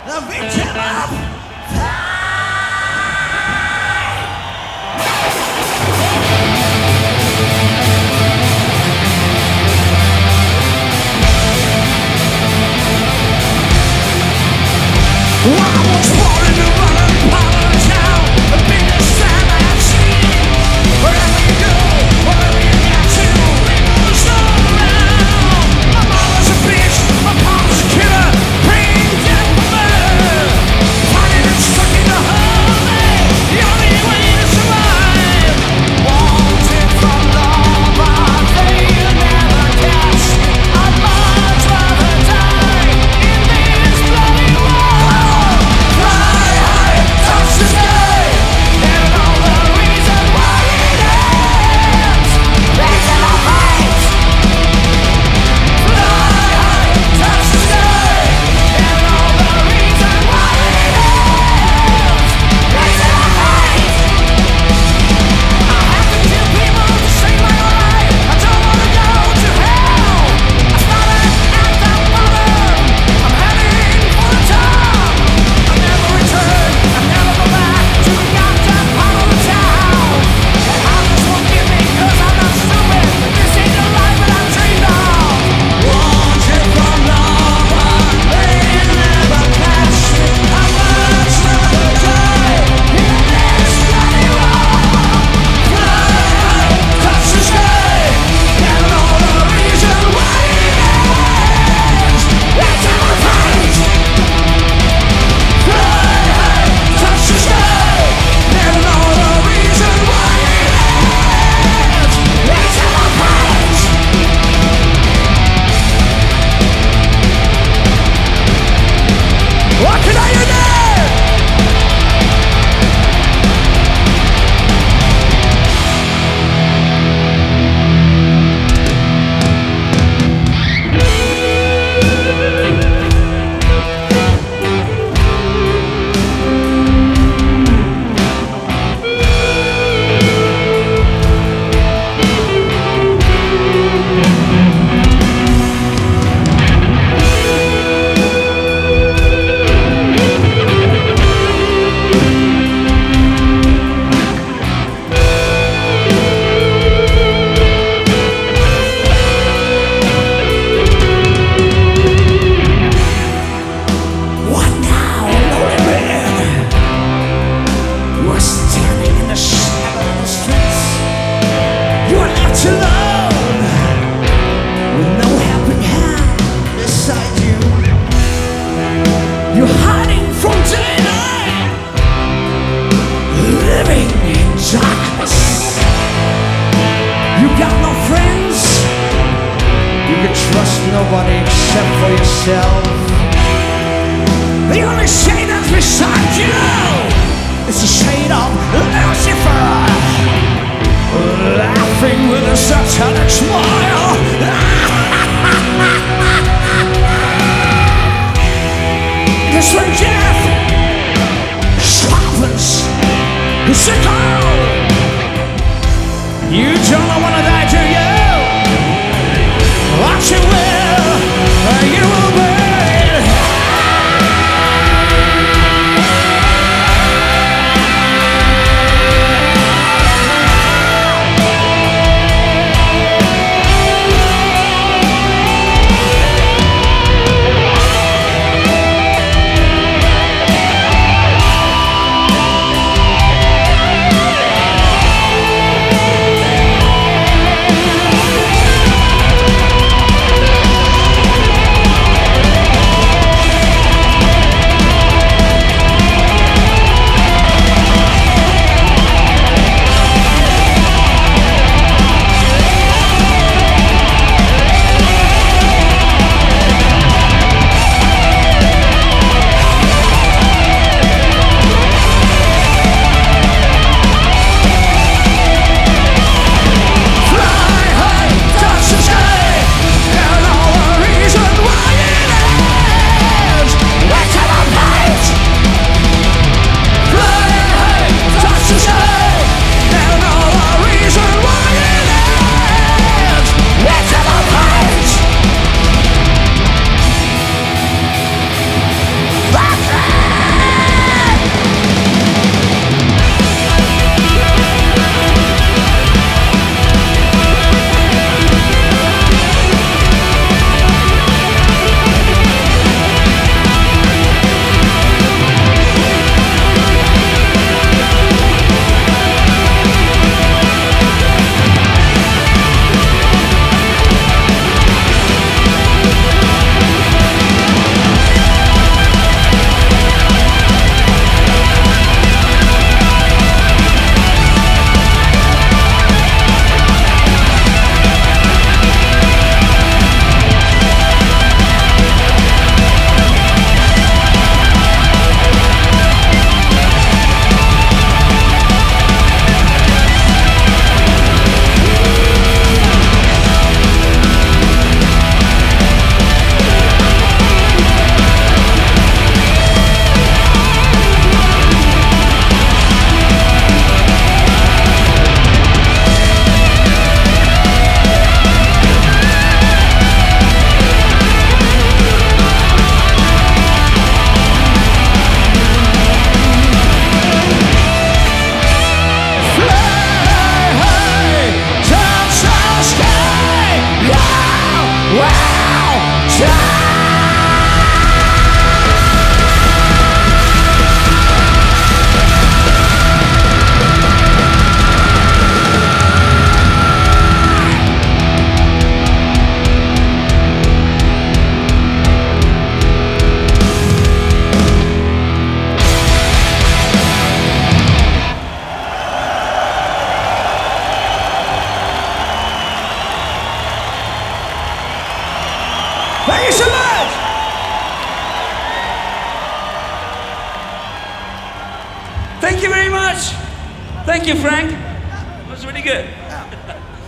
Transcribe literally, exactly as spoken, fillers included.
the victim of I was born in the modern part of town, the biggest town I've seen. Wherever you go, wherever you get to, it's all around. My mama's a bitch, my papa's a killer, praying death for murder. Finding it stuck in the hole, the only way to survive. Wanted from love, but they never catch. I'd much rather die in this bloody war. Touch the sky, and all the reason why it ends. Raising our fights. Fly high, touch the sky, and all the reason why it ends. Raising our fights. I have to kill people to save my life. I don't wanna go to hell. I started at the bottom. I'm heading for the top. I'll never return. I'll never go back to the goddamn part of the town. And others won't give me 'cause I'm not stupid. This ain't the life that I dreamed of. Wanted from love, but they never catch me. I'd much rather die in this bloody war. Fly high, touch the sky, and all the reason why it ends. It's in my face. Fly high, touch the sky, and all the reason why it ends. It's in my face. What can I do now? What now, lonely man? You are standing in the shadow of the streets. You are left alone, with no helping hand beside you. You're hiding from daylight, living in darkness. You got no friends. You can trust nobody except for yourself. The only shade that's beside you is the shade of Lucifer, laughing with a satanic smile. This when death sharpens the sickle. You don't want to die, do you? What you will, you will be. Thank you very much. Thank you, Frank. That was really good.